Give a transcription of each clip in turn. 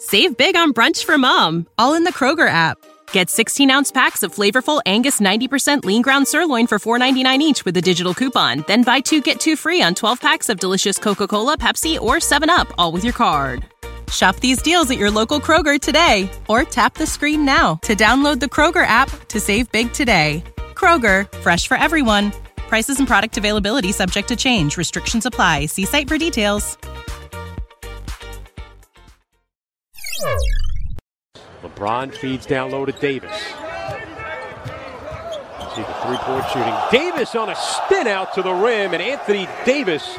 Save big on brunch for mom, all in the Kroger app. Get 16-ounce packs of flavorful Angus 90% lean ground sirloin for $4.99 each with a digital coupon. Then buy 2, get 2 free on 12 packs of delicious Coca-Cola, Pepsi, or 7-Up, all with your card. Shop these deals at your local Kroger today, or tap the screen now to download the Kroger app to save big today. Kroger, fresh for everyone. Prices and product availability subject to change. Restrictions apply. See site for details. LeBron feeds down low to Davis. See the three-point shooting. Davis on a spin out to the rim, and Anthony Davis.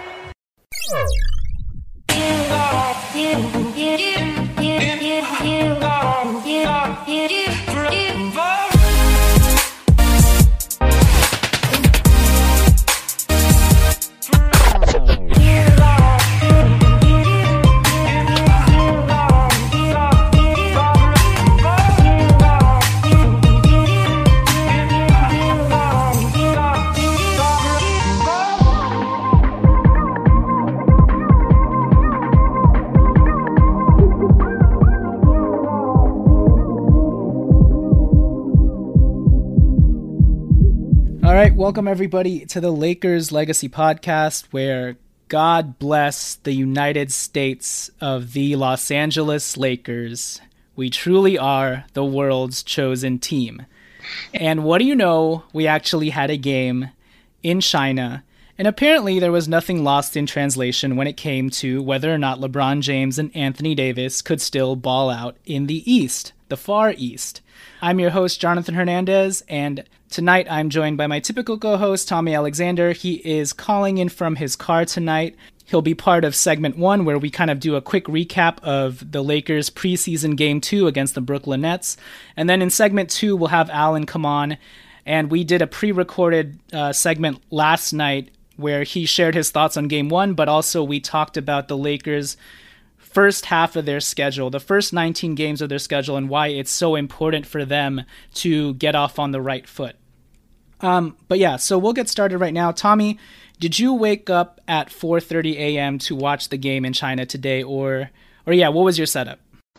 All right, welcome everybody to the Lakers Legacy Podcast, where God bless the United States of the Los Angeles Lakers. We truly are the world's chosen team. And what do you know, we actually had a game in China, and apparently there was nothing lost in translation when it came to whether or not LeBron James and Anthony Davis could still ball out in the East, the Far East. I'm your host, Jonathan Hernandez, and tonight I'm joined by my typical co-host, Tommy Alexander. He is calling in from his car tonight. He'll be part of segment 1, where we kind of do a quick recap of the Lakers preseason game 2 against the Brooklyn Nets. And then in segment 2, we'll have Alan come on, and we did a pre-recorded segment last night where he shared his thoughts on game 1, but also we talked about the Lakers' first half of their schedule, the first 19 games of their schedule, and why it's so important for them to get off on the right foot. But yeah, so we'll get started right now. Tommy, did you wake up at 4:30 a.m. to watch the game in China today, or yeah, what was your setup?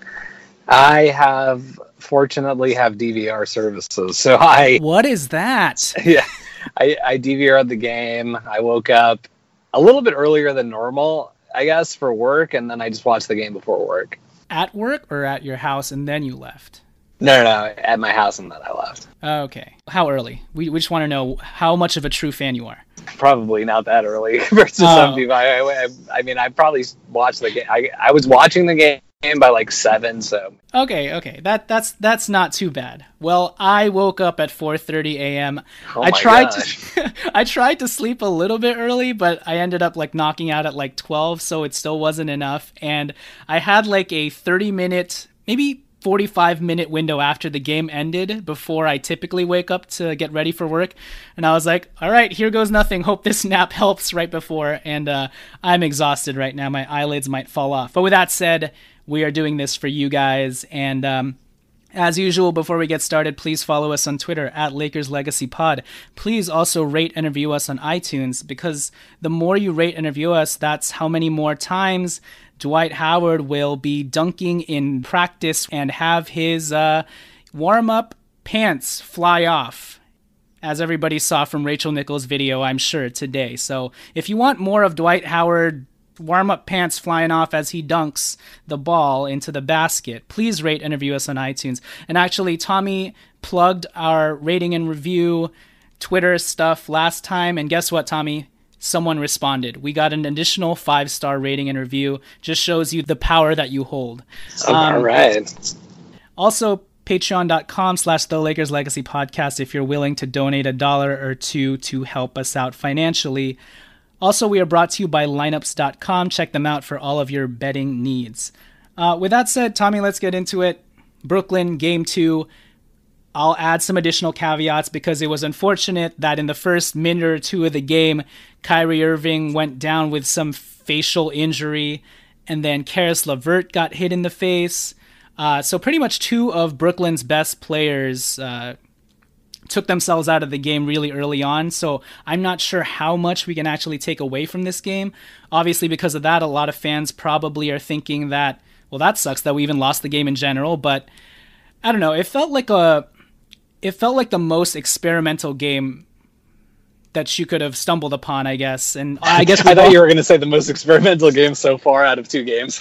I fortunately have DVR services, so What is that? Yeah, I DVR'd the game. I woke up a little bit earlier than normal, I guess, for work, and then I just watched the game before work. At work or at your house, and then you left? No, at my house, and then I left. Okay. How early? We just want to know how much of a true fan you are. Probably not that early compared to some people. I mean, I probably watched the game. I was watching the game by like 7, so. Okay. That's not too bad. Well, I woke up at 4:30 a.m. Oh I tried to sleep a little bit early, but I ended up like knocking out at like 12, so it still wasn't enough. And I had like a 30-minute, maybe 45-minute window after the game ended before I typically wake up to get ready for work. And I was like, all right, here goes nothing. Hope this nap helps right before. And I'm exhausted right now. My eyelids might fall off. But with that said, we are doing this for you guys. And as usual, before we get started, please follow us on Twitter at Lakers Legacy Pod. Please also rate and review us on iTunes, because the more you rate and review us, that's how many more times Dwight Howard will be dunking in practice and have his warm-up pants fly off, as everybody saw from Rachel Nichols' video, I'm sure, today. So if you want more of Dwight Howard warm-up pants flying off as he dunks the ball into the basket, please rate and review us on iTunes. And actually, Tommy plugged our rating and review Twitter stuff last time, and guess what, Tommy? Someone responded. We got an additional 5-star rating and review. Just shows you the power that you hold. All right. Also, patreon.com/The Lakers Legacy Podcast if you're willing to donate $1 or $2 to help us out financially. Also, we are brought to you by lineups.com. Check them out for all of your betting needs. With that said, Tommy, let's get into it. Brooklyn, Game 2. I'll add some additional caveats because it was unfortunate that in the first minute or two of the game, Kyrie Irving went down with some facial injury, and then Karis LeVert got hit in the face. So pretty much 2 of Brooklyn's best players took themselves out of the game really early on. So I'm not sure how much we can actually take away from this game. Obviously, because of that, a lot of fans probably are thinking that well, that sucks that we even lost the game in general. But I don't know. It felt like the most experimental game that you could have stumbled upon, I guess. And I guess I thought you were going to say the most experimental game so far out of 2 games.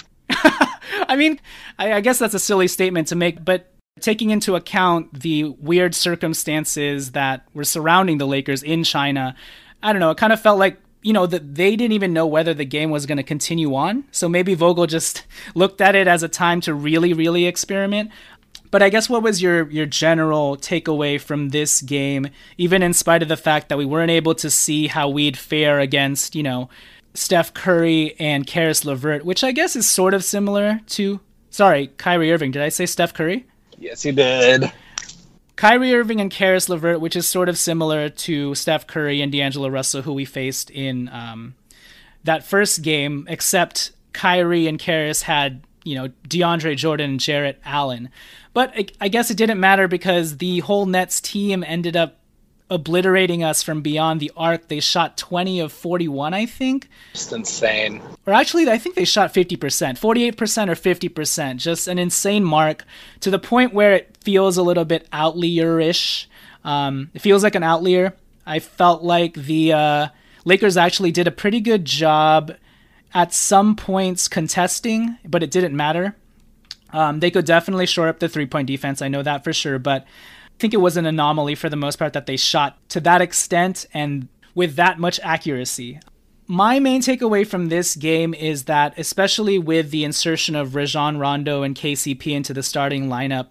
I mean, I guess that's a silly statement to make, but taking into account the weird circumstances that were surrounding the Lakers in China, I don't know, it kind of felt like, that they didn't even know whether the game was going to continue on. So maybe Vogel just looked at it as a time to really, really experiment. But I guess what was your general takeaway from this game, even in spite of the fact that we weren't able to see how we'd fare against, Steph Curry and Karis LeVert, which I guess is sort of similar to, Kyrie Irving. Did I say Steph Curry? Yes, you did. Kyrie Irving and Karis LeVert, which is sort of similar to Steph Curry and D'Angelo Russell, who we faced in that first game, except Kyrie and Karis had, DeAndre Jordan and Jarrett Allen. But I guess it didn't matter because the whole Nets team ended up obliterating us from beyond the arc. They shot 20 of 41, I think. Just insane. Or actually, I think they shot 50%, 48% or 50%. Just an insane mark to the point where it feels a little bit outlier-ish. It feels like an outlier. I felt like the Lakers actually did a pretty good job at some points contesting, but it didn't matter. They could definitely shore up the three-point defense. I know that for sure, but I think it was an anomaly for the most part that they shot to that extent and with that much accuracy. My main takeaway from this game is that, especially with the insertion of Rajon Rondo and KCP into the starting lineup,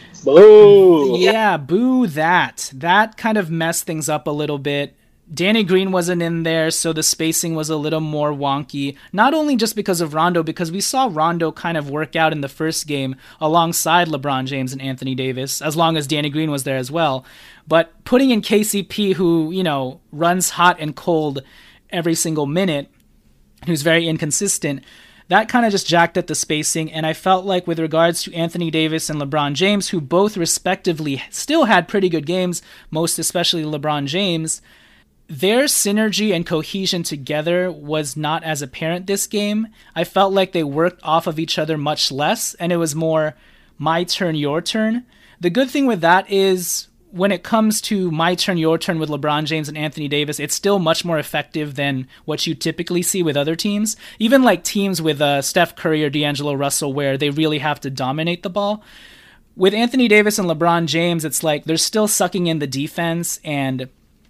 boo! Yeah, boo that. That kind of messed things up a little bit. Danny Green wasn't in there, so the spacing was a little more wonky. Not only just because of Rondo, because we saw Rondo kind of work out in the first game alongside LeBron James and Anthony Davis, as long as Danny Green was there as well. But putting in KCP, who, runs hot and cold every single minute, who's very inconsistent, that kind of just jacked at the spacing. And I felt like with regards to Anthony Davis and LeBron James, who both respectively still had pretty good games, most especially LeBron James, their synergy and cohesion together was not as apparent this game. I felt like they worked off of each other much less, and it was more my turn, your turn. The good thing with that is when it comes to my turn, your turn with LeBron James and Anthony Davis, it's still much more effective than what you typically see with other teams. Even like teams with Steph Curry or D'Angelo Russell where they really have to dominate the ball. With Anthony Davis and LeBron James, it's like they're still sucking in the defense and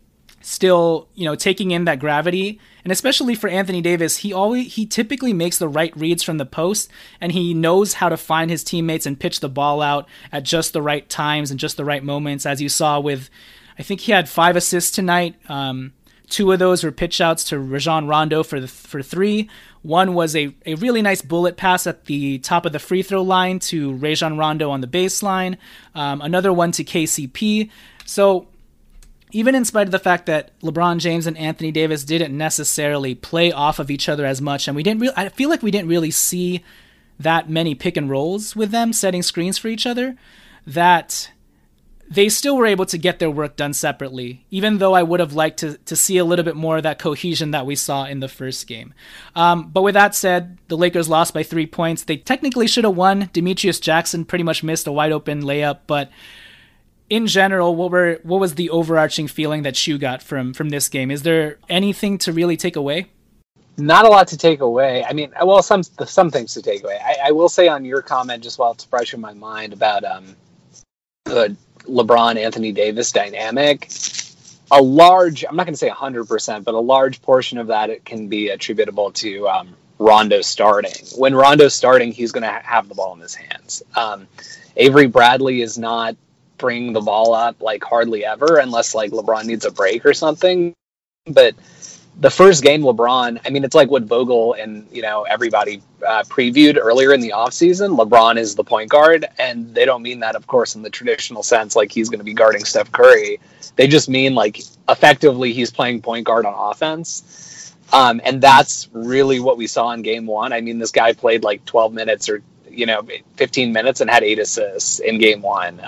still, taking in that gravity. And especially for Anthony Davis, he typically makes the right reads from the post, and he knows how to find his teammates and pitch the ball out at just the right times and just the right moments, as you saw with, I think he had 5 assists tonight. 2 of those were pitch outs to Rajon Rondo for 3. One was a really nice bullet pass at the top of the free throw line to Rajon Rondo on the baseline. Another one to KCP. So even in spite of the fact that LeBron James and Anthony Davis didn't necessarily play off of each other as much, and I feel like we didn't really see that many pick and rolls with them setting screens for each other, that they still were able to get their work done separately, even though I would have liked to see a little bit more of that cohesion that we saw in the first game. But with that said, the Lakers lost by 3 points. They technically should have won. Demetrius Jackson pretty much missed a wide open layup, but in general, what was the overarching feeling that you got from this game? Is there anything to really take away? Not a lot to take away. I mean, well, some things to take away. I will say on your comment, just while it's fresh in my mind, about the LeBron-Anthony Davis dynamic, I'm not going to say 100%, but a large portion of that it can be attributable to Rondo starting. When Rondo's starting, he's going to have the ball in his hands. Avery Bradley is not bring the ball up like hardly ever unless like LeBron needs a break or something. But the first game LeBron, I mean, it's like what Vogel and everybody previewed earlier in the offseason. LeBron is the point guard, and they don't mean that, of course, in the traditional sense like he's going to be guarding Steph Curry. They just mean like effectively he's playing point guard on offense. And that's really what we saw in game 1. I mean, this guy played like 12 minutes or 15 minutes and had 8 assists in game 1.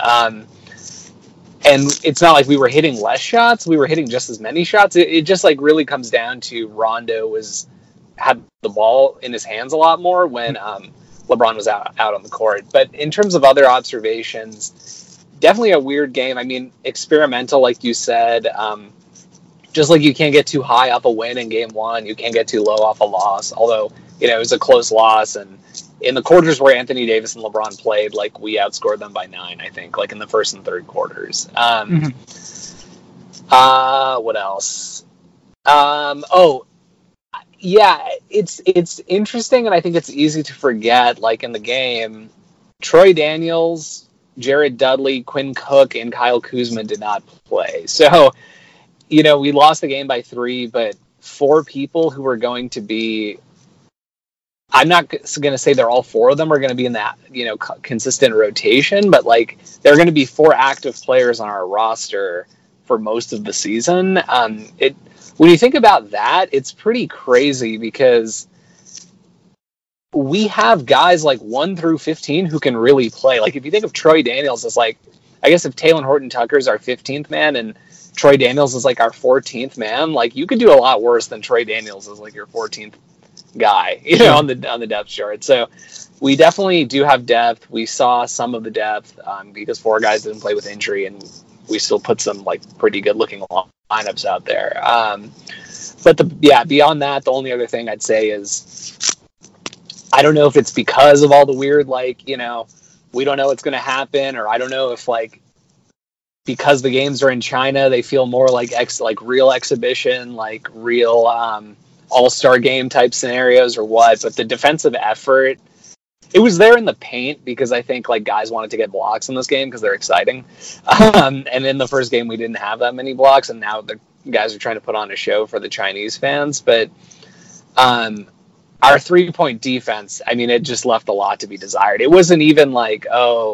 And it's not like we were hitting less shots. We were hitting just as many shots. It just like really comes down to Rondo had the ball in his hands a lot more when LeBron was out on the court. But in terms of other observations, definitely a weird game. I mean, experimental, like you said. Just like you can't get too high off a win in game one, you can't get too low off a loss. Although, it was a close loss, and in the quarters where Anthony Davis and LeBron played, like, we outscored them by 9, I think, like in the first and third quarters. What else? Yeah, it's interesting, and I think it's easy to forget, like, in the game, Troy Daniels, Jared Dudley, Quinn Cook, and Kyle Kuzma did not play. So, we lost the game by 3, but 4 people who were going to be, I'm not going to say they're all 4 of them are going to be in that, consistent rotation, but like there are going to be 4 active players on our roster for most of the season. When you think about that, it's pretty crazy because we have guys like 1 through 15 who can really play. Like if you think of Troy Daniels as like, I guess if Talen Horton-Tucker is our 15th man and Troy Daniels is like our 14th man, like you could do a lot worse than Troy Daniels is like your 14th guy, on the depth chart. So we definitely do have depth. We saw some of the depth because 4 guys didn't play with injury, and we still put some like pretty good looking lineups out there. But beyond that, the only other thing I'd say is I don't know if it's because of all the weird, like, we don't know what's going to happen, or I don't know if like because the games are in China, they feel more like real exhibition, like real all-star game type scenarios or what. But the defensive effort, it was there in the paint because I think like guys wanted to get blocks in this game because they're exciting. And in the first game, we didn't have that many blocks, and now the guys are trying to put on a show for the Chinese fans. But our 3-point defense, I mean, it just left a lot to be desired. It wasn't even like,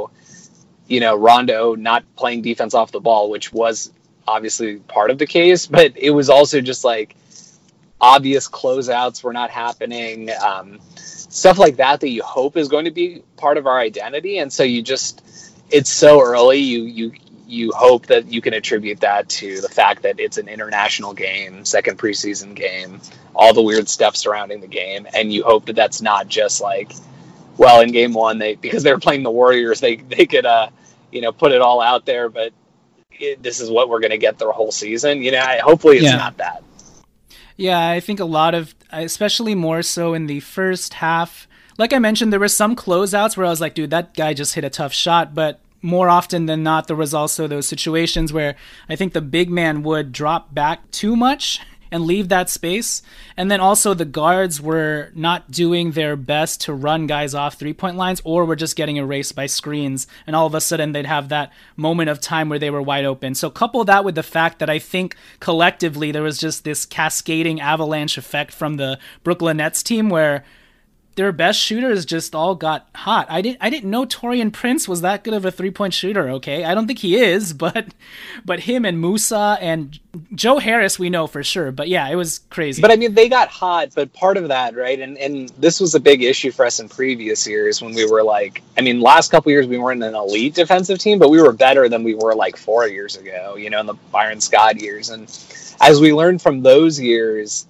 Rondo not playing defense off the ball, which was obviously part of the case, but it was also just like obvious closeouts were not happening, stuff like that you hope is going to be part of our identity. And so it's so early, you hope that you can attribute that to the fact that it's an international game, second preseason game, all the weird stuff surrounding the game, and you hope that that's not just like, well, in game one, because they were playing the Warriors, they could put it all out there, but this is what we're going to get the whole season. Hopefully it's not that. Yeah, I think a lot of, especially more so in the first half, like I mentioned, there were some closeouts where I was like, dude, that guy just hit a tough shot, but more often than not, there was also those situations where I think the big man would drop back too much and leave that space. And then also the guards were not doing their best to run guys off 3-point lines, or were just getting erased by screens. And all of a sudden they'd have that moment of time where they were wide open. So couple that with the fact that I think collectively there was just this cascading avalanche effect from the Brooklyn Nets team where their best shooters just all got hot. I didn't know Taurean Prince was that good of a 3-point shooter, okay? I don't think he is, but him and Musa and Joe Harris we know for sure. But yeah, it was crazy. But I mean, they got hot, but part of that, right? And this was a big issue for us in previous years when we were like, I mean, last couple years we weren't an elite defensive team, but we were better than we were like 4 years ago, in the Byron Scott years. And as we learned from those years,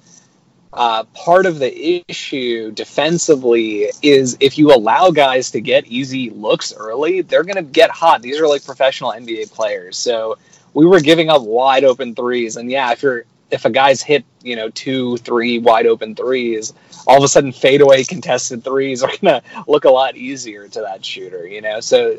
part of the issue defensively is if you allow guys to get easy looks early, they're going to get hot. These are like professional NBA players. So we were giving up wide open threes. And yeah, if a guy's hit, 2-3 wide open threes, all of a sudden fadeaway contested threes are going to look a lot easier to that shooter, So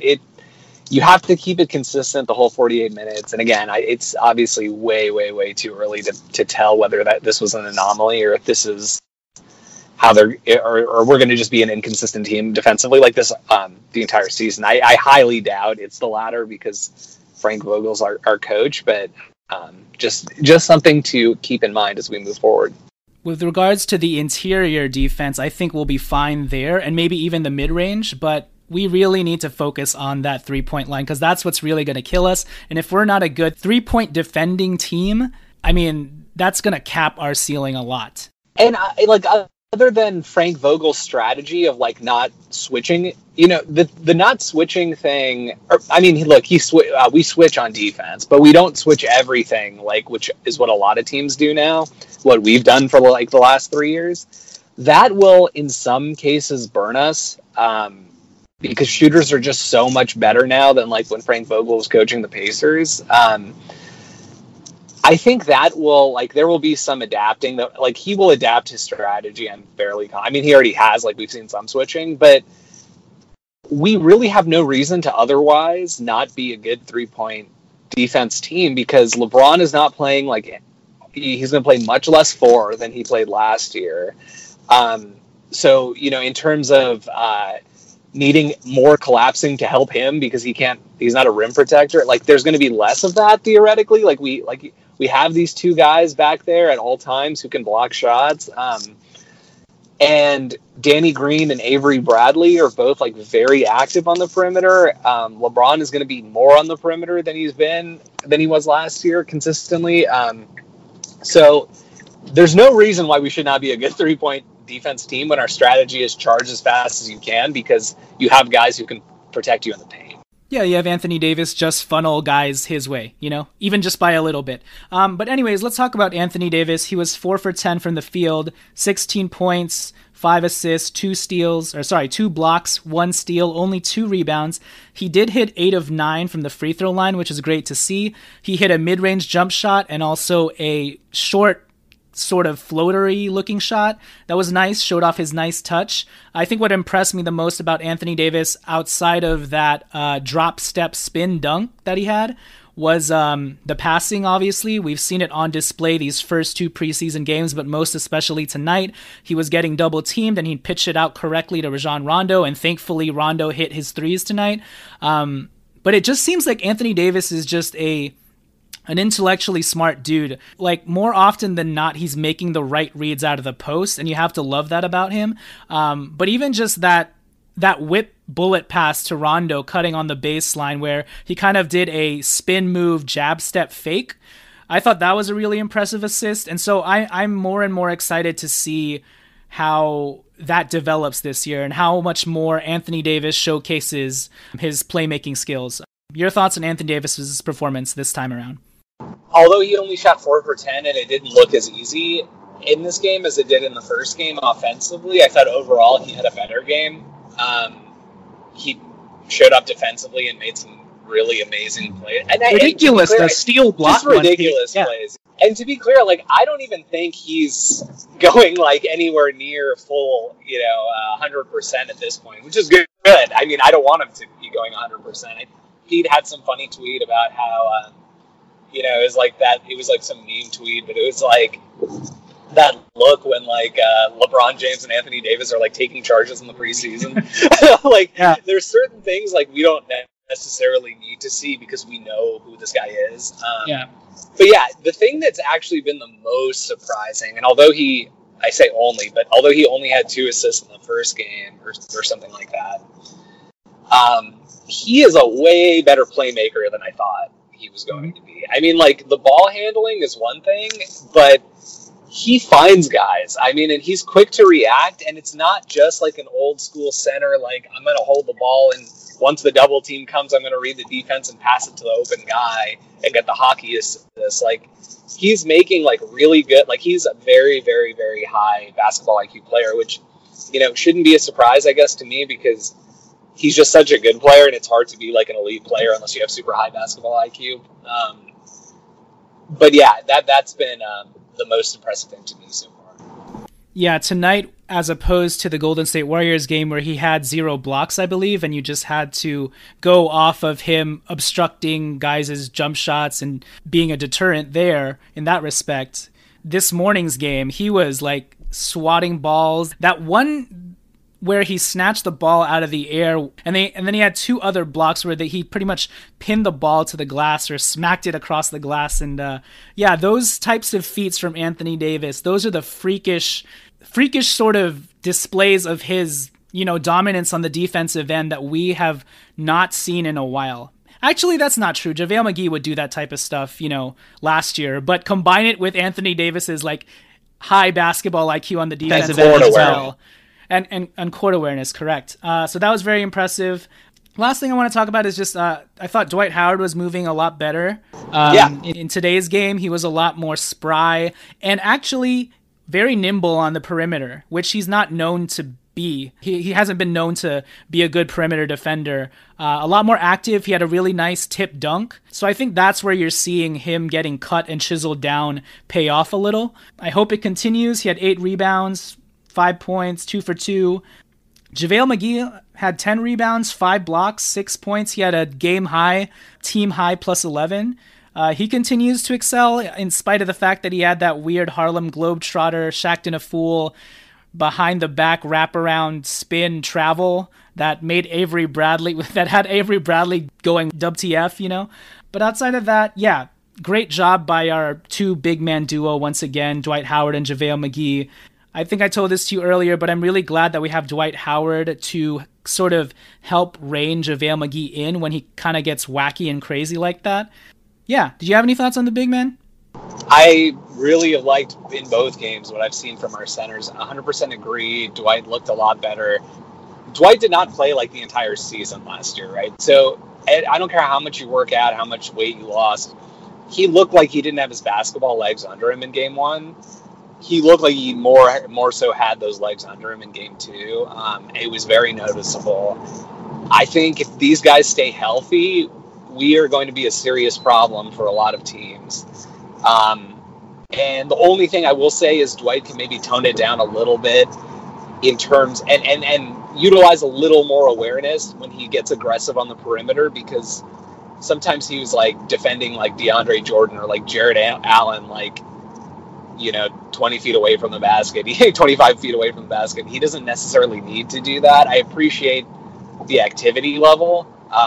you have to keep it consistent the whole 48 minutes. And again, it's obviously way, way, way too early to tell whether this was an anomaly or if this is how or we're going to just be an inconsistent team defensively like this the entire season. I highly doubt it's the latter because Frank Vogel's our coach, but just something to keep in mind as we move forward. With regards to the interior defense, I think we'll be fine there and maybe even the mid-range, but we really need to focus on that 3-point line because that's what's really going to kill us. And if we're not a good 3-point defending team, I mean, that's going to cap our ceiling a lot. And other than Frank Vogel's strategy of like not switching, the not switching thing, we switch on defense, but we don't switch everything, which is what a lot of teams do now, what we've done for like the last 3 years. that will in some cases burn us. Because shooters are just so much better now than like when Frank Vogel was coaching the Pacers. I think that will, like, there will be some adapting that, like, he will adapt his strategy. I mean, he already has, like, we've seen some switching, but we really have no reason to otherwise not be a good 3-point defense team, because LeBron is not playing like he's going to play much less 4 than he played last year. So, you know, in terms of needing more collapsing to help him because he's not a rim protector, like, there's going to be less of that theoretically. We have these two guys back there at all times who can block shots. And Danny Green and Avery Bradley are both like very active on the perimeter. LeBron is going to be more on the perimeter than he was last year consistently. So there's no reason why we should not be a good 3-point defense team when our strategy is charge as fast as you can, because you have guys who can protect you in the paint. Yeah, you have Anthony Davis just funnel guys his way, you know, even just by a little bit. But anyways, let's talk about Anthony Davis. He was 4 for 10 from the field, 16 points, 5 assists, 2 blocks, 1 steal, only 2 rebounds. He did hit 8 of 9 from the free throw line, which is great to see. He hit a mid-range jump shot and also a short sort of floatery looking shot. That was nice, showed off his nice touch. I think what impressed me the most about Anthony Davis, outside of that drop step spin dunk that he had, was the passing. Obviously, we've seen it on display these first 2 preseason games, but most especially tonight. He was getting double teamed and he pitched it out correctly to Rajon Rondo, and thankfully Rondo hit his threes tonight. But it just seems like Anthony Davis is just an intellectually smart dude. Like, more often than not, he's making the right reads out of the post, and you have to love that about him. But even just that whip bullet pass to Rondo cutting on the baseline where he kind of did a spin move jab step fake, I thought that was a really impressive assist. And so I'm more and more excited to see how that develops this year and how much more Anthony Davis showcases his playmaking skills. Your thoughts on Anthony Davis's performance this time around? Although he only shot 4 for 10 and it didn't look as easy in this game as it did in the first game offensively, I thought overall he had a better game. He showed up defensively and made some really amazing plays. And ridiculous, the steal block. Just ridiculous plays. And to be clear, like, I don't even think he's going like anywhere near full, 100% at this point, which is good. I mean, I don't want him to be going 100%. He'd had some funny tweet about how, it was like that. It was like some meme tweet, but it was like that look when like LeBron James and Anthony Davis are like taking charges in the preseason. There's certain things like we don't necessarily need to see because we know who this guy is. But yeah, the thing that's actually been the most surprising, and although he only had 2 assists in the first game or something like that, he is a way better playmaker than I thought he was going to be. I mean, like, the ball handling is one thing, but he finds guys. I mean, and he's quick to react, and it's not just like an old school center, like, I'm going to hold the ball, and once the double team comes, I'm going to read the defense and pass it to the open guy and get the hockey assist. Like, he's making, like, really good, like, he's a very, very, very high basketball IQ player, which, shouldn't be a surprise, I guess, to me, because he's just such a good player, and it's hard to be like an elite player unless you have super high basketball IQ. But yeah, that's been the most impressive thing to me so far. Yeah, tonight, as opposed to the Golden State Warriors game where he had 0 blocks, I believe, and you just had to go off of him obstructing guys' jump shots and being a deterrent there in that respect. This morning's game, he was like swatting balls. That one where he snatched the ball out of the air, and then he had 2 other blocks where he pretty much pinned the ball to the glass or smacked it across the glass. And those types of feats from Anthony Davis, those are the freakish sort of displays of his, dominance on the defensive end that we have not seen in a while. Actually, that's not true. JaVale McGee would do that type of stuff, last year, but combine it with Anthony Davis's like high basketball IQ on the defensive end as well. And court awareness, correct. So that was very impressive. Last thing I want to talk about is just I thought Dwight Howard was moving a lot better. In today's game, he was a lot more spry and actually very nimble on the perimeter, which he's not known to be. He hasn't been known to be a good perimeter defender. A lot more active. He had a really nice tip dunk. So I think that's where you're seeing him getting cut and chiseled down pay off a little. I hope it continues. He had 8 rebounds, 5 points, 2 for 2. JaVale McGee had 10 rebounds, 5 blocks, 6 points. He had a game high, team high plus 11. He continues to excel in spite of the fact that he had that weird Harlem Globetrotter, Shaqtin' a Fool, behind the back wraparound spin travel that had Avery Bradley going WTF, you know? But outside of that, yeah, great job by our 2 big man duo once again, Dwight Howard and JaVale McGee. I think I told this to you earlier, but I'm really glad that we have Dwight Howard to sort of help rein JaVale McGee in when he kind of gets wacky and crazy like that. Yeah, did you have any thoughts on the big man? I really have liked in both games what I've seen from our centers. 100% agree. Dwight looked a lot better. Dwight did not play like the entire season last year, right? So I don't care how much you work out, how much weight you lost. He looked like he didn't have his basketball legs under him in game 1. He looked like he more so had those legs under him in game 2. It was very noticeable. I think if these guys stay healthy, we are going to be a serious problem for a lot of teams. And the only thing I will say is Dwight can maybe tone it down a little bit in terms and utilize a little more awareness when he gets aggressive on the perimeter, because sometimes he was like defending like DeAndre Jordan or like Jared Allen, like, 20 feet away from the basket, 25 feet away from the basket. He doesn't necessarily need to do that. I appreciate the activity level,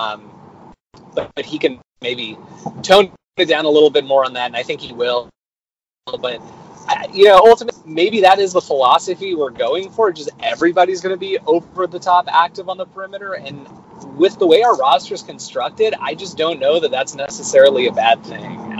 but he can maybe tone it down a little bit more on that, and I think he will. But ultimately, maybe that is the philosophy we're going for. Just everybody's going to be over the top active on the perimeter, and with the way our roster is constructed, I just don't know that that's necessarily a bad thing.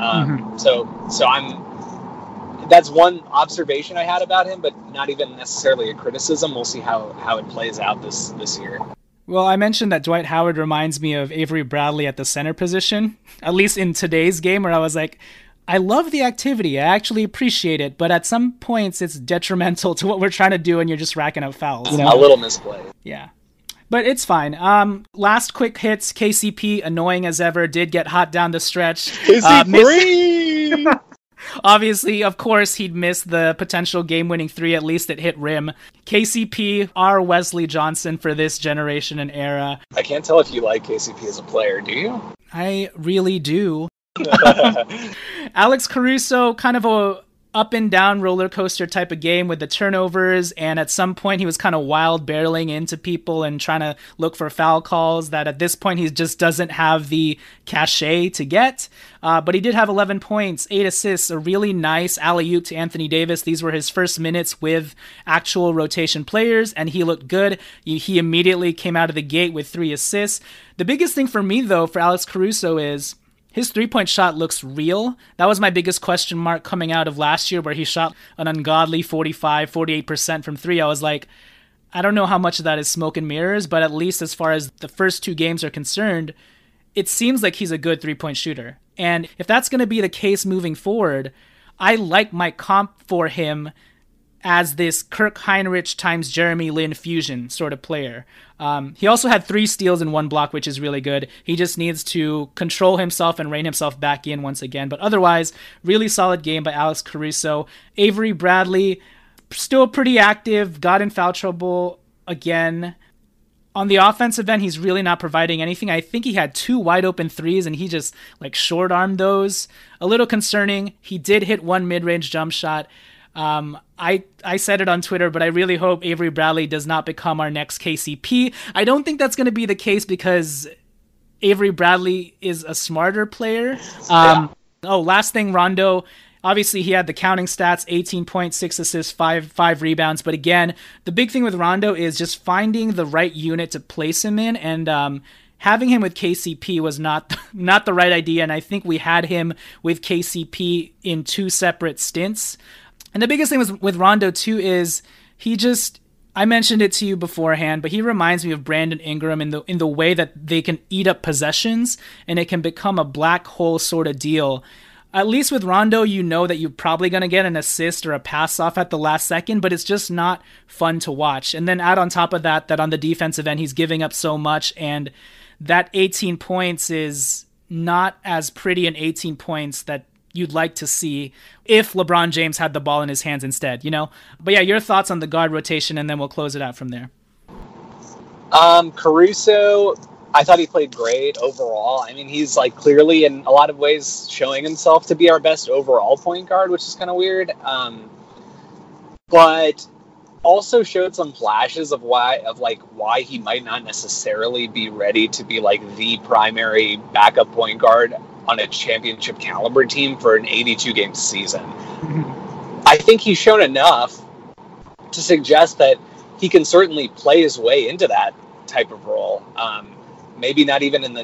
That's one observation I had about him, but not even necessarily a criticism. We'll see how it plays out this year. Well, I mentioned that Dwight Howard reminds me of Avery Bradley at the center position, at least in today's game, where I was like, I love the activity. I actually appreciate it, but at some points it's detrimental to what we're trying to do and you're just racking up fouls. A little misplay. Yeah. But it's fine. Last quick hits, KCP, annoying as ever, did get hot down the stretch. Is he free? Obviously, of course, he'd missed the potential game-winning 3, at least it hit rim. KCP, our Wesley Johnson for this generation and era. I can't tell if you like KCP as a player, do you? I really do. Alex Caruso, kind of a up and down roller coaster type of game with the turnovers, and at some point he was kind of wild barreling into people and trying to look for foul calls that at this point he just doesn't have the cachet to get. But he did have 11 points, 8 assists, a really nice alley-oop to Anthony Davis. These were his first minutes with actual rotation players, and he looked good. He immediately came out of the gate with 3 assists. The biggest thing for me, though, for Alex Caruso is his three-point shot looks real. That was my biggest question mark coming out of last year, where he shot an ungodly 48% from 3. I was like, I don't know how much of that is smoke and mirrors, but at least as far as the first 2 games are concerned, it seems like he's a good three-point shooter. And if that's going to be the case moving forward, I like my comp for him as this Kirk Heinrich times Jeremy Lin fusion sort of player. He also had 3 steals and 1 block, which is really good. He just needs to control himself and rein himself back in once again. But otherwise, really solid game by Alex Caruso. Avery Bradley, still pretty active, got in foul trouble again. On the offensive end, he's really not providing anything. I think he had 2 wide open threes and he just short-armed those. A little concerning. He did hit 1 mid-range jump shot. I said it on Twitter, but I really hope Avery Bradley does not become our next KCP. I don't think that's going to be the case because Avery Bradley is a smarter player. Last thing, Rondo. Obviously, he had the counting stats, 18 points, 6 assists, 5 rebounds. But again, the big thing with Rondo is just finding the right unit to place him in. And having him with KCP was not the right idea. And I think we had him with KCP in 2 separate stints. And the biggest thing with Rondo, too, is I mentioned it to you beforehand, but he reminds me of Brandon Ingram in the way that they can eat up possessions and it can become a black hole sort of deal. At least with Rondo, you know that you're probably going to get an assist or a pass off at the last second, but it's just not fun to watch. And then add on top of that on the defensive end, he's giving up so much, and that 18 points is not as pretty an 18 points that you'd like to see if LeBron James had the ball in his hands instead, you know? But yeah, your thoughts on the guard rotation, and then we'll close it out from there. Caruso, I thought he played great overall. I mean, he's like clearly in a lot of ways showing himself to be our best overall point guard, which is kind of weird. But also showed some flashes of why he might not necessarily be ready to be like the primary backup point guard on a championship caliber team for an 82 game season. I think he's shown enough to suggest that he can certainly play his way into that type of role. Maybe not even in the,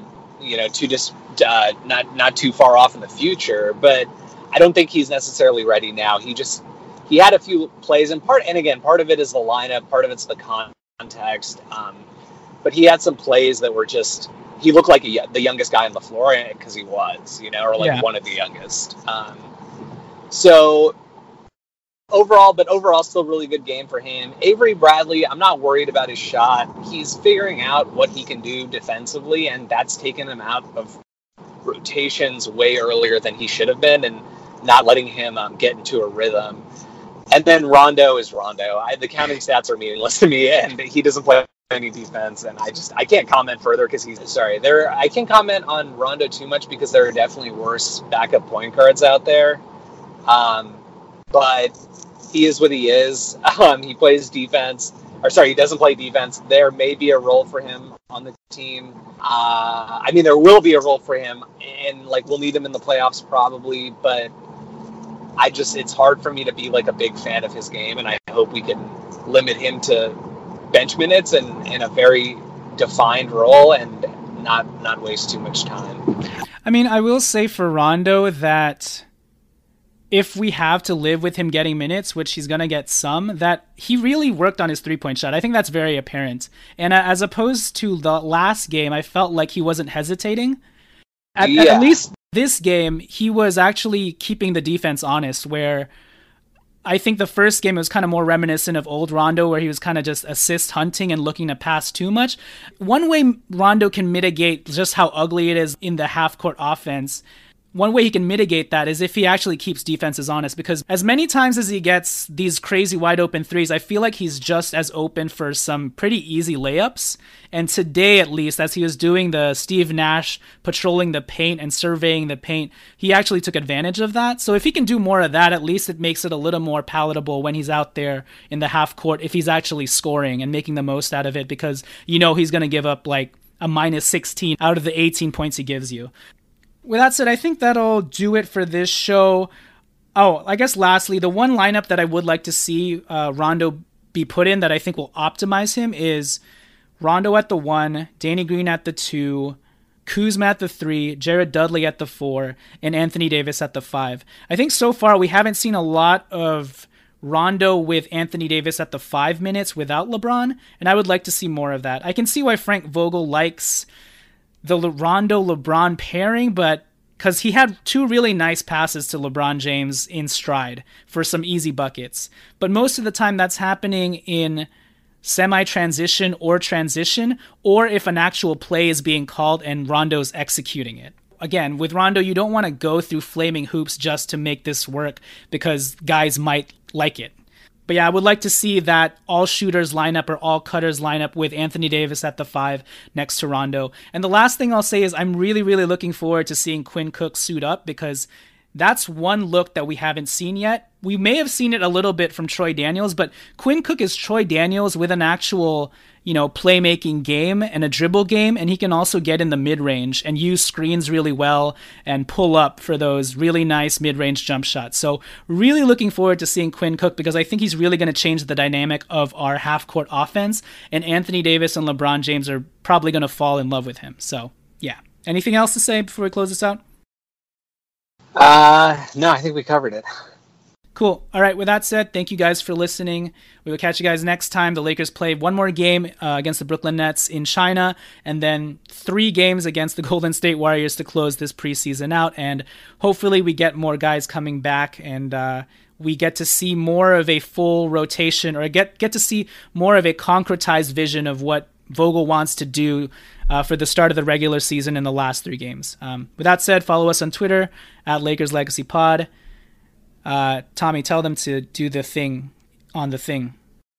not too far off in the future, but I don't think he's necessarily ready now. He had a few plays, and part of it is the lineup, part of it's the context. But he had some plays that were just, he looked like the youngest guy on the floor because he was, one of the youngest. So overall, still really good game for him. Avery Bradley, I'm not worried about his shot. He's figuring out what he can do defensively, and that's taken him out of rotations way earlier than he should have been, and not letting him get into a rhythm. And then Rondo is Rondo. The counting stats are meaningless to me, and he doesn't play any defense, and I can't comment further because I can't comment on Rondo too much because there are definitely worse backup point guards out there. But he is what he is. He plays defense. He doesn't play defense. There may be a role for him on the team. There will be a role for him, and we'll need him in the playoffs probably, but it's hard for me to be a big fan of his game, and I hope we can limit him to bench minutes and in a very defined role and not waste too much time. I will say for Rondo that if we have to live with him getting minutes, which he's going to get some, that he really worked on his three-point shot. I think that's very apparent. And as opposed to the last game, I felt like he wasn't hesitating. At least this game, he was actually keeping the defense honest, where I think the first game was kind of more reminiscent of old Rondo, where he was kind of just assist hunting and looking to pass too much. One way Rondo can mitigate just how ugly it is in the half-court offense, one way he can mitigate that is if he actually keeps defenses honest, because as many times as he gets these crazy wide open threes, I feel like he's just as open for some pretty easy layups. And today, at least, as he was doing the Steve Nash patrolling the paint and surveying the paint, he actually took advantage of that. So if he can do more of that, at least it makes it a little more palatable when he's out there in the half court, if he's actually scoring and making the most out of it, because he's going to give up a minus 16 out of the 18 points he gives you. With that said, I think that'll do it for this show. Oh, I guess lastly, the one lineup that I would like to see Rondo be put in that I think will optimize him is Rondo at the 1, Danny Green at the 2, Kuzma at the 3, Jared Dudley at the 4, and Anthony Davis at the 5. I think so far we haven't seen a lot of Rondo with Anthony Davis at the 5 minutes without LeBron, and I would like to see more of that. I can see why Frank Vogel likes the Rondo-LeBron pairing, but because he had 2 really nice passes to LeBron James in stride for some easy buckets. But most of the time that's happening in semi-transition or transition, or if an actual play is being called and Rondo's executing it. Again, with Rondo, you don't want to go through flaming hoops just to make this work because guys might like it. But yeah, I would like to see that all shooters lineup or all cutters lineup with Anthony Davis at the 5 next to Rondo. And the last thing I'll say is I'm really, really looking forward to seeing Quinn Cook suit up, because that's one look that we haven't seen yet. We may have seen it a little bit from Troy Daniels, but Quinn Cook is Troy Daniels with an actual, playmaking game and a dribble game, and he can also get in the mid-range and use screens really well and pull up for those really nice mid-range jump shots. So really looking forward to seeing Quinn Cook, because I think he's really going to change the dynamic of our half-court offense, and Anthony Davis and LeBron James are probably going to fall in love with him. So, yeah. Anything else to say before we close this out? No, I think we covered it. Cool. All right. With that said, thank you guys for listening. We will catch you guys next time. The Lakers play one more game against the Brooklyn Nets in China, and then 3 games against the Golden State Warriors to close this preseason out. And hopefully we get more guys coming back, and we get to see more of a full rotation, or get to see more of a concretized vision of what Vogel wants to do for the start of the regular season in the last 3 games. With that said, follow us on Twitter at Lakers Legacy Pod. Tommy, tell them to do the thing on the thing.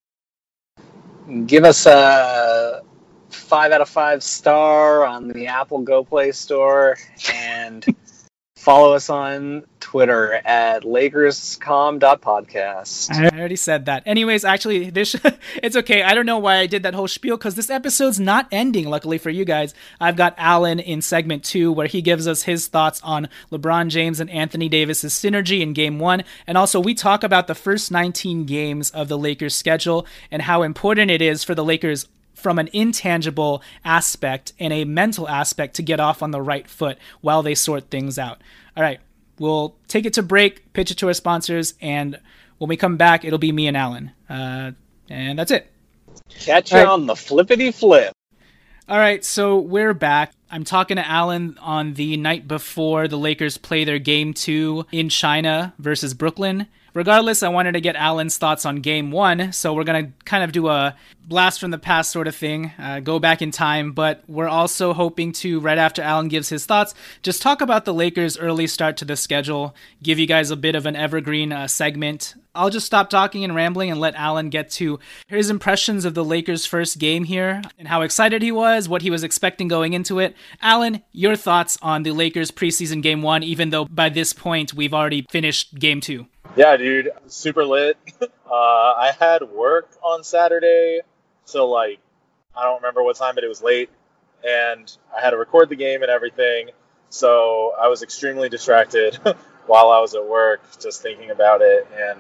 Give us a 5 out of 5 star on the Apple Go Play Store, and follow us on Twitter at LakersCom.podcast. I already said that. Anyways, actually, it's okay. I don't know why I did that whole spiel, because this episode's not ending, luckily for you guys. I've got Alan in segment 2, where he gives us his thoughts on LeBron James and Anthony Davis's synergy in Game 1. And also, we talk about the first 19 games of the Lakers' schedule and how important it is for the Lakers from an intangible aspect and a mental aspect to get off on the right foot while they sort things out. All right, we'll take it to break, pitch it to our sponsors, and when we come back, it'll be me and Alan. And that's it. Catch you on the flippity flip. All right, so we're back. I'm talking to Alan on the night before the Lakers play their Game 2 in China versus Brooklyn. Regardless, I wanted to get Alan's thoughts on Game 1, so we're going to kind of do a blast from the past sort of thing, go back in time, but we're also hoping to, right after Alan gives his thoughts, just talk about the Lakers' early start to the schedule, give you guys a bit of an evergreen segment. I'll just stop talking and rambling and let Alan get to his impressions of the Lakers' first game here and how excited he was, what he was expecting going into it. Alan, your thoughts on the Lakers' preseason Game 1, even though by this point we've already finished Game 2. Yeah, dude, super lit. I had work on Saturday till I don't remember what time, but it was late, and I had to record the game and everything, so I was extremely distracted while I was at work just thinking about it, and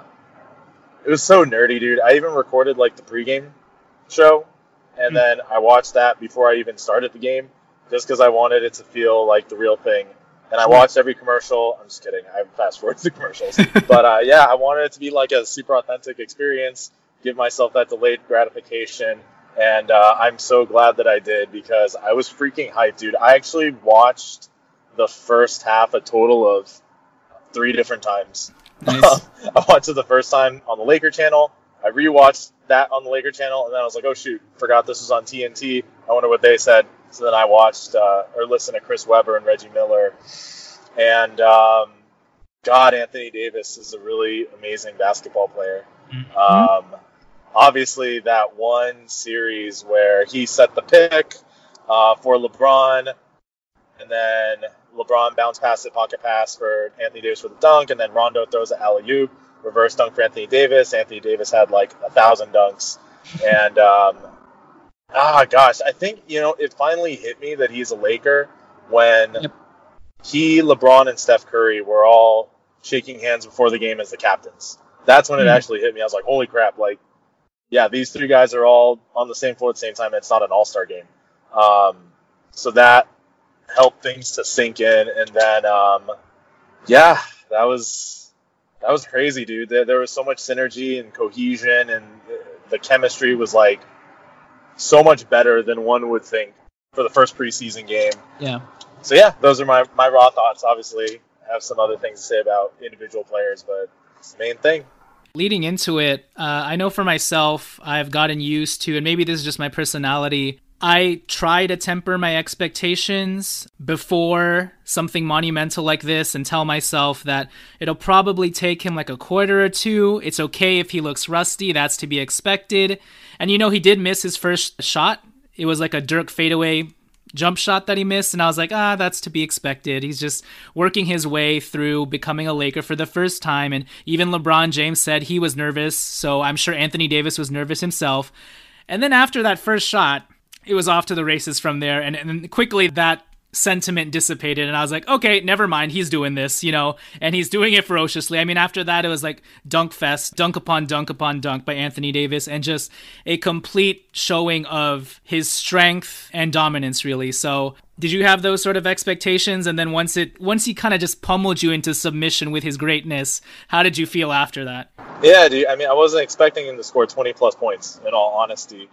it was so nerdy, dude. I even recorded the pregame show, and then I watched that before I even started the game, just because I wanted it to feel like the real thing. And I watched every commercial. I'm just kidding. I fast-forward the commercials. But, yeah, I wanted it to be a super authentic experience, give myself that delayed gratification. And I'm so glad that I did, because I was freaking hyped, dude. I actually watched the first half a total of 3 different times. Nice. I watched it the first time on the Laker channel. I rewatched that on the Laker channel, and then I was like, oh, shoot, forgot this was on TNT. I wonder what they said. So then I watched or listened to Chris Webber and Reggie Miller. And, God, Anthony Davis is a really amazing basketball player. Mm-hmm. Obviously, that one series where he set the pick for LeBron, and then LeBron bounced past it, pocket pass for Anthony Davis for the dunk, and then Rondo throws an alley-oop, reverse dunk for Anthony Davis. Anthony Davis had 1,000 dunks. And, gosh, I think, it finally hit me that he's a Laker when he, LeBron, and Steph Curry were all shaking hands before the game as the captains. That's when it actually hit me. I was like, holy crap, yeah, these 3 guys are all on the same floor at the same time. It's not an all-star game. So that helped things to sink in. And then, yeah, that was crazy, dude. There was so much synergy and cohesion, and the chemistry was so much better than one would think for the first preseason game. Yeah. So yeah, those are my raw thoughts. Obviously, I have some other things to say about individual players, but it's the main thing. Leading into it, I know for myself, I've gotten used to, and maybe this is just my personality, I try to temper my expectations before something monumental like this and tell myself that it'll probably take him a quarter or 2. It's okay if he looks rusty. That's to be expected. And he did miss his first shot. It was a Dirk fadeaway jump shot that he missed. And I was like, that's to be expected. He's just working his way through becoming a Laker for the first time. And even LeBron James said he was nervous. So I'm sure Anthony Davis was nervous himself. And then after that first shot, it was off to the races from there. And quickly that sentiment dissipated, and I was like, okay, never mind, he's doing this, and he's doing it ferociously. I mean, after that, it was like dunk fest, dunk upon dunk by Anthony Davis, and just a complete showing of his strength and dominance, really. So did you have those sort of expectations? And then once he kind of just pummeled you into submission with his greatness, how did you feel after that? Yeah, dude. I mean, I wasn't expecting him to score 20 plus points, in all honesty.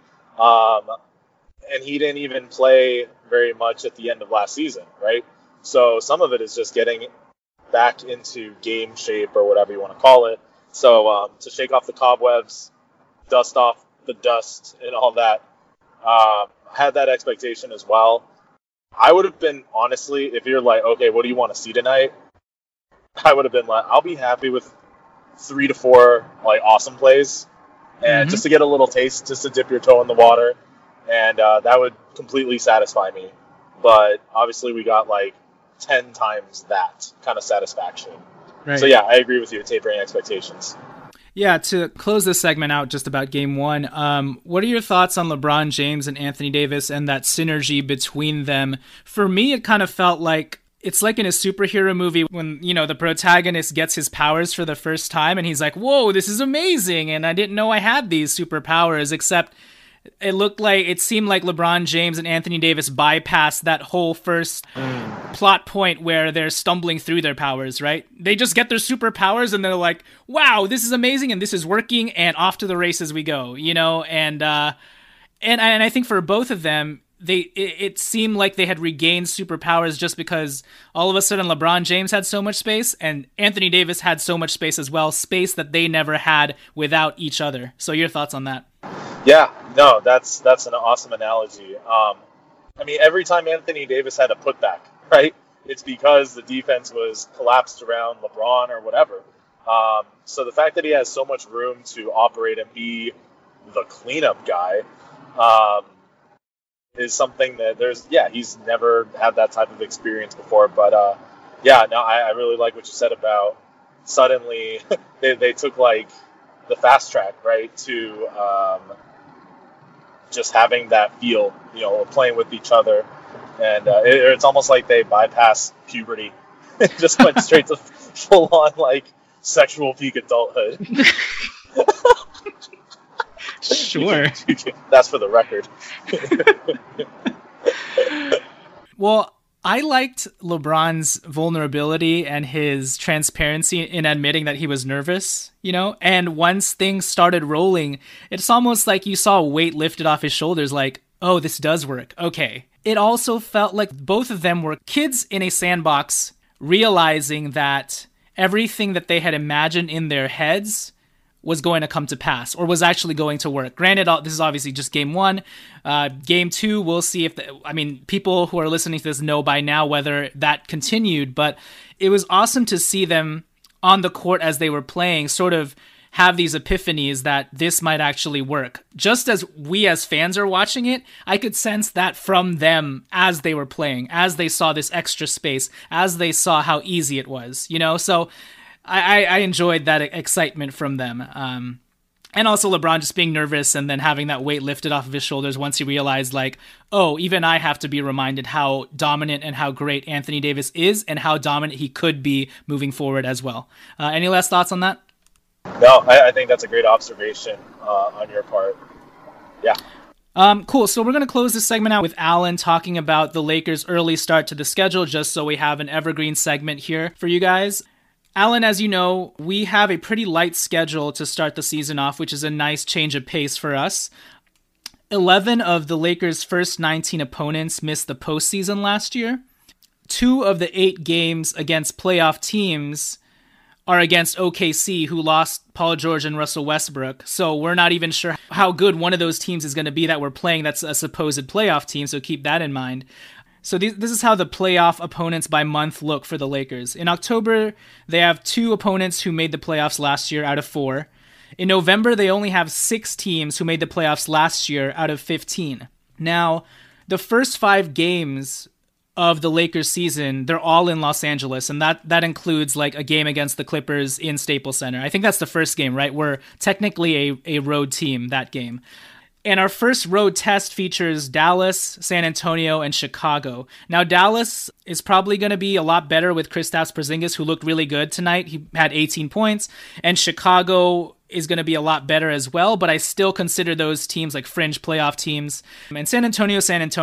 And he didn't even play very much at the end of last season, right? So some of it is just getting back into game shape or whatever you want to call it. So to shake off the cobwebs, dust off the dust and all that, had that expectation as well. I would have been, honestly, if you're like, okay, what do you want to see tonight? I would have been like, I'll be happy with 3 to 4 like awesome plays, and just to get a little taste, just to dip your toe in the water, and that would completely satisfy me. But obviously, we got like 10 times that kind of satisfaction. Right. So yeah, I agree with you. Tapering expectations. Yeah, to close this segment out just about game one, what are your thoughts on LeBron James and Anthony Davis and that synergy between them? For me, it kind of felt like it's like in a superhero movie when, the protagonist gets his powers for the first time and he's like, whoa, this is amazing. And I didn't know I had these superpowers, except it seemed like LeBron James and Anthony Davis bypassed that whole first plot point where they're stumbling through their powers, right? They just get their superpowers and they're like, wow, this is amazing and this is working, and off to the races we go, and I think for both of them, it seemed like they had regained superpowers just because all of a sudden LeBron James had so much space and Anthony Davis had so much space as well, space that they never had without each other. So your thoughts on that? Yeah, no, that's an awesome analogy. I mean, every time Anthony Davis had a putback, right, it's because the defense was collapsed around LeBron or whatever. So the fact that he has so much room to operate and be the cleanup guy is something that he's never had that type of experience before. But I really like what you said about suddenly they took like the fast track, right, to just having that feel, playing with each other. And it's almost like they bypassed puberty. It just went straight to full on like sexual peak adulthood. Sure. That's for the record. Well, I liked LeBron's vulnerability and his transparency in admitting that he was nervous, and once things started rolling, it's almost like you saw a weight lifted off his shoulders, like, oh, this does work. Okay. It also felt like both of them were kids in a sandbox realizing that everything that they had imagined in their heads was going to come to pass or was actually going to work. Granted, this is obviously just game one. Game two, we'll see if people who are listening to this know by now whether that continued, but it was awesome to see them on the court as they were playing sort of have these epiphanies that this might actually work. Just as we as fans are watching it, I could sense that from them as they were playing, as they saw this extra space, as they saw how easy it was, So I enjoyed that excitement from them. And also LeBron just being nervous and then having that weight lifted off of his shoulders once he realized, like, oh, even I have to be reminded how dominant and how great Anthony Davis is and how dominant he could be moving forward as well. Any last thoughts on that? No, I think that's a great observation on your part. Yeah. Cool. So we're going to close this segment out with Alan talking about the Lakers' early start to the schedule, just so we have an evergreen segment here for you guys. Alan, as you know, we have a pretty light schedule to start the season off, which is a nice change of pace for us. 11 of the Lakers' first 19 opponents missed the postseason last year. 2 of the 8 games against playoff teams are against OKC, who lost Paul George and Russell Westbrook. So we're not even sure how good one of those teams is going to be that we're playing that's a supposed playoff team, so keep that in mind. So this is how the playoff opponents by month look for the Lakers. In October, they have 2 opponents who made the playoffs last year out of 4. In November, they only have 6 teams who made the playoffs last year out of 15. Now, the first 5 games of the Lakers season, they're all in Los Angeles, and that includes like a game against the Clippers in Staples Center. I think that's the first game, right? We're technically a road team that game. And our first road test features Dallas, San Antonio, and Chicago. Now, Dallas is probably going to be a lot better with Kristaps Porzingis, who looked really good tonight. He had 18 points. And Chicago is going to be a lot better as well, but I still consider those teams like fringe playoff teams. And San Antonio.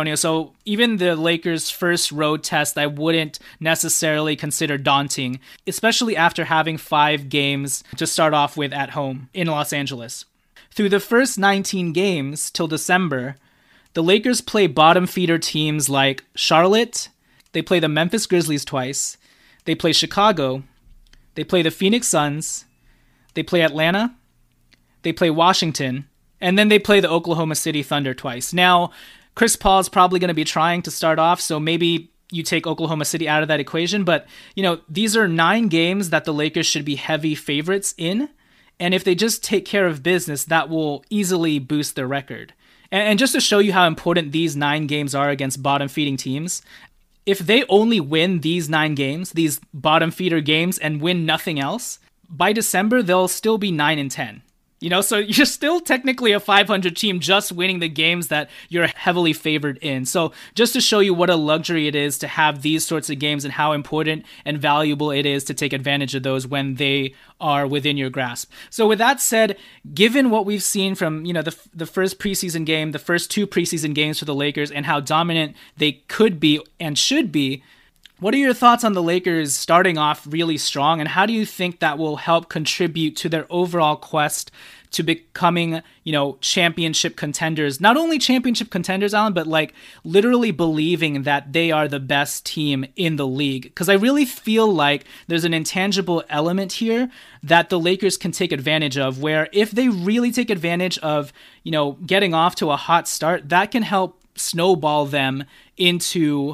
So even the Lakers' first road test, I wouldn't necessarily consider daunting, especially after having 5 games to start off with at home in Los Angeles. Through the first 19 games till December, the Lakers play bottom feeder teams like Charlotte, they play the Memphis Grizzlies twice, they play Chicago, they play the Phoenix Suns, they play Atlanta, they play Washington, and then they play the Oklahoma City Thunder twice. Now, Chris Paul's probably going to be trying to start off, so maybe you take Oklahoma City out of that equation, but these are 9 games that the Lakers should be heavy favorites in. And if they just take care of business, that will easily boost their record. And just to show you how important these 9 games are against bottom-feeding teams, if they only win these 9 games, these bottom-feeder games, and win nothing else, by December, they'll still be 9-10. So you're still technically a 500 team just winning the games that you're heavily favored in. So just to show you what a luxury it is to have these sorts of games and how important and valuable it is to take advantage of those when they are within your grasp. So with that said, given what we've seen from, the first preseason game, the first 2 preseason games for the Lakers and how dominant they could be and should be, what are your thoughts on the Lakers starting off really strong, and how do you think that will help contribute to their overall quest to becoming, championship contenders? Not only championship contenders, Alan, but literally believing that they are the best team in the league. Because I really feel like there's an intangible element here that the Lakers can take advantage of, where if they really take advantage of, getting off to a hot start, that can help snowball them into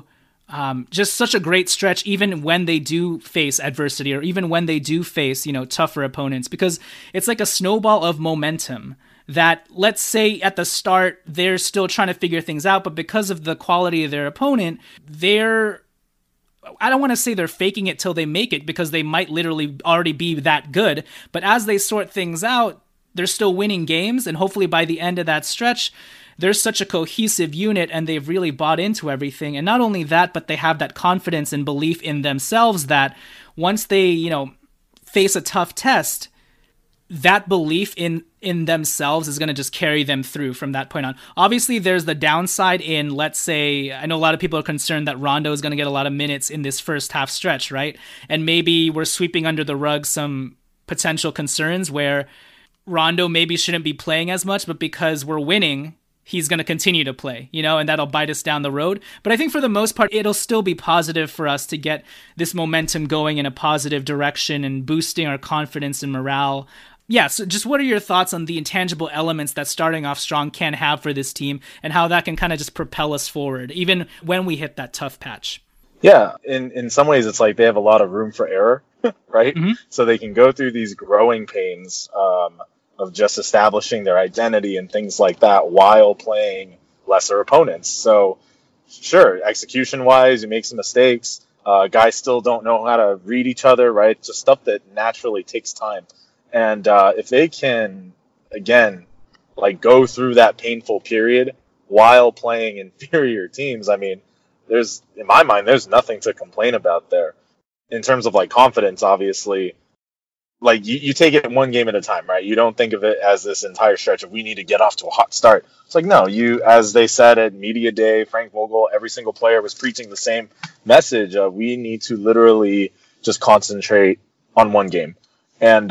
just such a great stretch, even when they do face adversity or even when they do face, tougher opponents, because it's like a snowball of momentum that, let's say at the start, they're still trying to figure things out, but because of the quality of their opponent, I don't want to say they're faking it till they make it, because they might literally already be that good, but as they sort things out, they're still winning games, and hopefully by the end of that stretch, they're such a cohesive unit and they've really bought into everything. And not only that, but they have that confidence and belief in themselves that once they, face a tough test, that belief in themselves is going to just carry them through from that point on. Obviously, there's the downside in, let's say, I know a lot of people are concerned that Rondo is going to get a lot of minutes in this first half stretch, right? And maybe we're sweeping under the rug some potential concerns where Rondo maybe shouldn't be playing as much, but because we're winning, he's going to continue to play, and that'll bite us down the road. But I think for the most part, it'll still be positive for us to get this momentum going in a positive direction and boosting our confidence and morale. Yeah, so just what are your thoughts on the intangible elements that starting off strong can have for this team and how that can kind of just propel us forward, even when we hit that tough patch? Yeah, in some ways, it's like they have a lot of room for error, right? Mm-hmm. So they can go through these growing pains of just establishing their identity and things like that while playing lesser opponents. So sure, execution-wise, you make some mistakes. Guys still don't know how to read each other, right? Just stuff that naturally takes time. And if they can, again, go through that painful period while playing inferior teams, I mean, in my mind, there's nothing to complain about there. In terms of confidence, obviously, you take it 1 game at a time, right? You don't think of it as this entire stretch of we need to get off to a hot start. It's no, as they said at Media Day, Frank Vogel, every single player was preaching the same message of we need to literally just concentrate on 1 game. And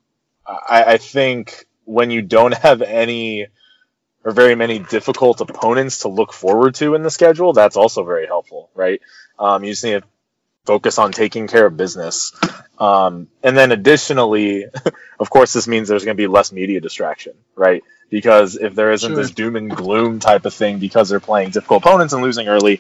I think when you don't have any or very many difficult opponents to look forward to in the schedule, that's also very helpful, right? You just need to focus on taking care of business. And then additionally, of course, this means there's going to be less media distraction, right? Because if there isn't this doom and gloom type of thing because they're playing difficult opponents and losing early,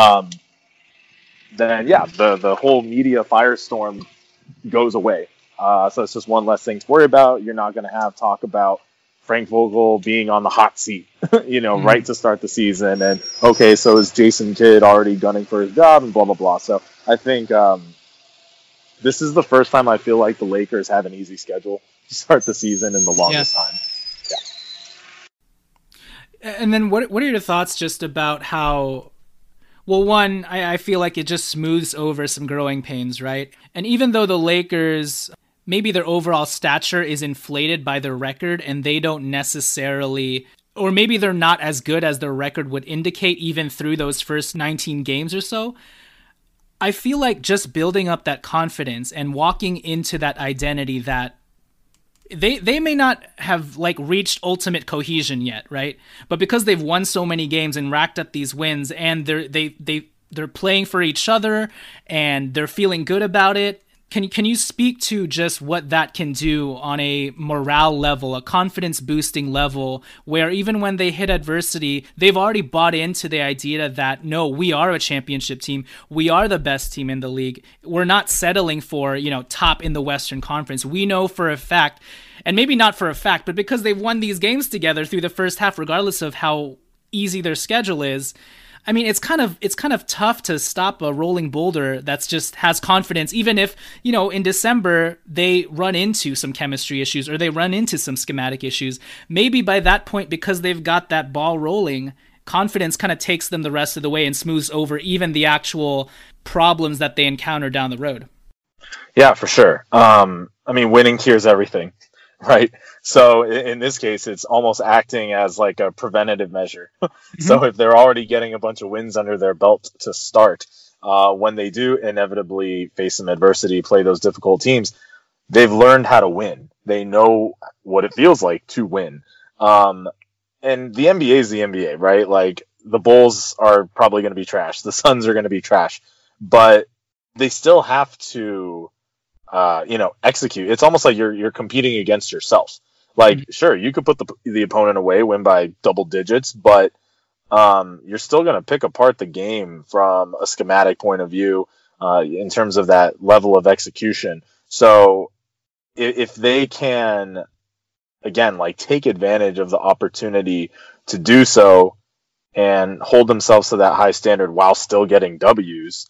then yeah, the whole media firestorm goes away. So it's just one less thing to worry about. You're not going to have talk about Frank Vogel being on the hot seat, right to start the season. And, okay, so is Jason Kidd already gunning for his job and blah, blah, blah. So I think this is the first time I feel like the Lakers have an easy schedule to start the season in the longest time. Yeah. And then what are your thoughts just about how, well, one, I feel like it just smooths over some growing pains, right? And even though the Lakers, maybe their overall stature is inflated by their record and they don't necessarily, or maybe they're not as good as their record would indicate even through those first 19 games or so, I feel like just building up that confidence and walking into that identity that they may not have like reached ultimate cohesion yet, right? But because they've won so many games and racked up these wins, and they're playing for each other and they're feeling good about it. Can you speak to just what that can do on a morale level, a confidence boosting level, where even when they hit adversity, they've already bought into the idea that, no, we are a championship team. We are the best team in the league. We're not settling for, top in the Western Conference. We know for a fact, and maybe not for a fact, but because they've won these games together through the first half, regardless of how easy their schedule is, I mean, it's kind of tough to stop a rolling boulder that's just has confidence, even if, in December they run into some chemistry issues or they run into some schematic issues. Maybe by that point, because they've got that ball rolling, confidence kind of takes them the rest of the way and smooths over even the actual problems that they encounter down the road. Yeah, for sure. Winning cures everything, right? So in this case, it's almost acting as like a preventative measure. So if they're already getting a bunch of wins under their belt to start, when they do inevitably face some adversity, play those difficult teams, they've learned how to win. They know what it feels like to win. And the NBA is the NBA, right? Like the Bulls are probably going to be trash. The Suns are going to be trash, but they still have to, execute. It's almost like you're competing against yourself. Like, sure, you could put the opponent away, win by double digits, but you're still going to pick apart the game from a schematic point of view in terms of that level of execution. So if they can, again, like take advantage of the opportunity to do so and hold themselves to that high standard while still getting W's,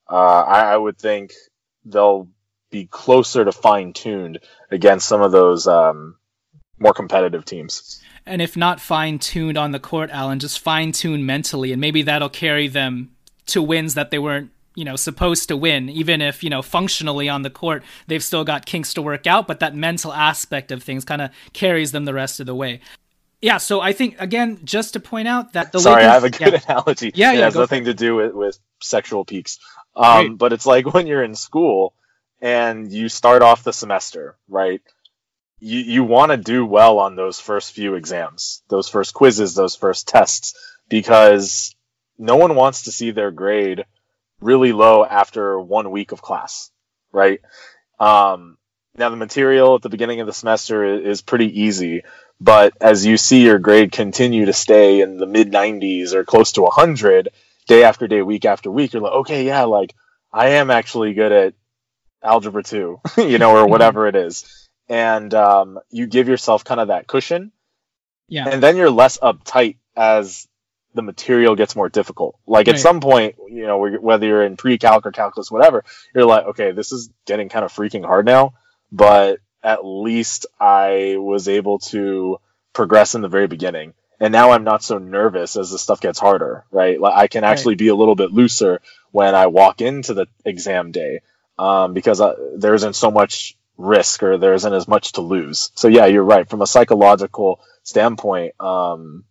I would think they'll be closer to fine-tuned against some of those more competitive teams. And if not fine-tuned on the court, Alan, just fine-tuned mentally, and maybe that'll carry them to wins that they weren't, supposed to win. Even if, functionally on the court, they've still got kinks to work out, but that mental aspect of things kind of carries them the rest of the way. Yeah, so I think, again, just to point out that the Sorry, Lakers... I have a good analogy. Yeah, it has nothing to do with sexual peaks. But it's like when you're in school and you start off the semester, right? You want to do well on those first few exams, those first quizzes, those first tests, because no one wants to see their grade really low after 1 week of class, right? Now, the material at the beginning of the semester is pretty easy, but as you see your grade continue to stay in the mid-90s or close to 100, day after day, week after week, you're like, okay, yeah, like, I am actually good at Algebra 2, or whatever it is. And you give yourself kind of that cushion, and then you're less uptight as the material gets more difficult. Like at some point, whether you're in pre-calc or calculus, whatever, you're like, okay, this is getting kind of freaking hard now, but at least I was able to progress in the very beginning. And now I'm not so nervous as the stuff gets harder, right? Like I can actually be a little bit looser when I walk into the exam day, because there isn't so much risk or there isn't as much to lose. So yeah, you're right. From a psychological standpoint, in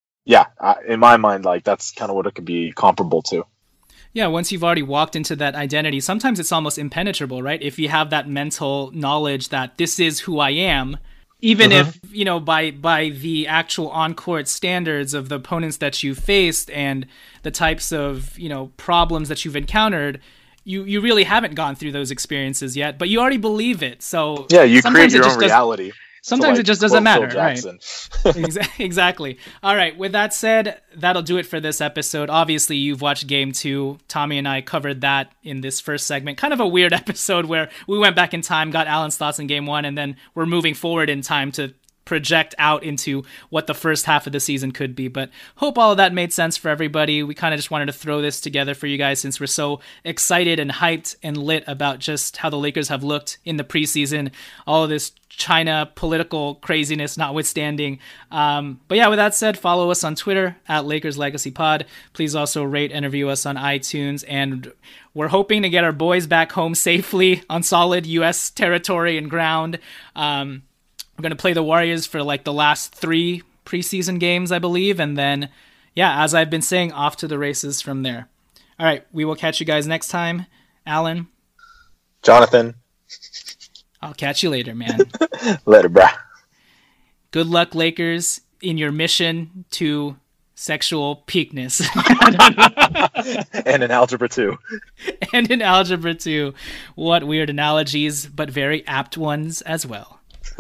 my mind, like that's kind of what it could be comparable to. Yeah, once you've already walked into that identity, sometimes it's almost impenetrable, right? If you have that mental knowledge that this is who I am, even if, by the actual on-court standards of the opponents that you faced and the types of, problems that you've encountered, you really haven't gone through those experiences yet, but you already believe it. So yeah, you create your own reality. Sometimes it just doesn't matter, right? Right? Exactly. All right. With that said, that'll do it for this episode. Obviously, you've watched Game 2. Tommy and I covered that in this first segment. Kind of a weird episode where we went back in time, got Alan's thoughts on Game 1, and then we're moving forward in time to project out into what the first half of the season could be. But hope all of that made sense for everybody. We kind of just wanted to throw this together for you guys since we're so excited and hyped and lit about just how the Lakers have looked in the preseason, all of this China political craziness notwithstanding. But yeah, with that said, follow us on Twitter at Lakers Legacy Pod. Please also rate and review us on iTunes, and we're hoping to get our boys back home safely on solid U.S. territory and ground. We're going to play the Warriors for like the last 3 preseason games, I believe. And then, yeah, as I've been saying, off to the races from there. All right, we will catch you guys next time. Alan. Jonathan. I'll catch you later, man. Later, brah. Good luck, Lakers, in your mission to sexual peakness. And in Algebra 2. And in Algebra 2. What weird analogies, but very apt ones as well.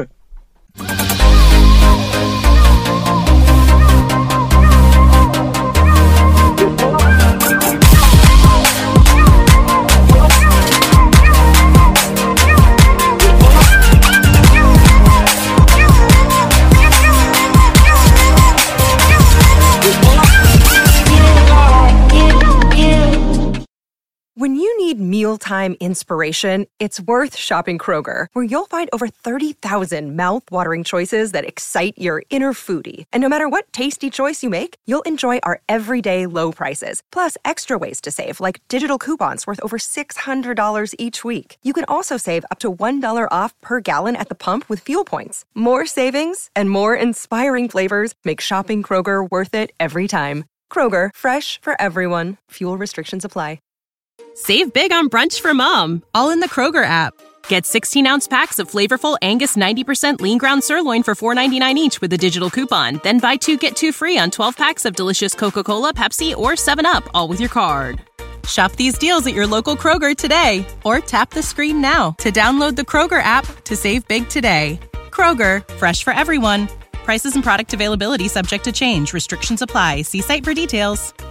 When you need mealtime inspiration, it's worth shopping Kroger, where you'll find over 30,000 mouth-watering choices that excite your inner foodie. And no matter what tasty choice you make, you'll enjoy our everyday low prices, plus extra ways to save, like digital coupons worth over $600 each week. You can also save up to $1 off per gallon at the pump with fuel points. More savings and more inspiring flavors make shopping Kroger worth it every time. Kroger, fresh for everyone. Fuel restrictions apply. Save big on brunch for mom, all in the Kroger app. Get 16-ounce packs of flavorful Angus 90% lean ground sirloin for $4.99 each with a digital coupon. Then buy 2, get 2 free on 12 packs of delicious Coca-Cola, Pepsi, or 7-Up, all with your card. Shop these deals at your local Kroger today, or tap the screen now to download the Kroger app to save big today. Kroger, fresh for everyone. Prices and product availability subject to change. Restrictions apply. See site for details.